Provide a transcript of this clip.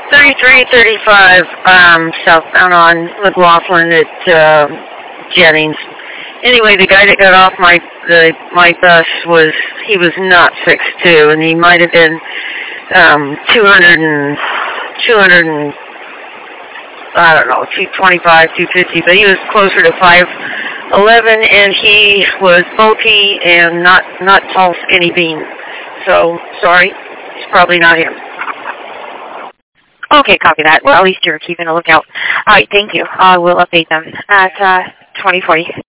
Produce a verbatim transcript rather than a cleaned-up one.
thirty-three thirty-five, um, southbound on McLaughlin at uh, Jennings. Anyway, the guy that got off my the my bus was he was not six two, and he might have been um, two hundred and two hundred and I don't know two twenty-five, two fifty, but he was closer to five eleven, and he was bulky and not not tall, skinny bean. So sorry, it's probably not him. Okay, copy that. Well, at least you're keeping a lookout. All right, thank you. I will update them at uh, twenty forty.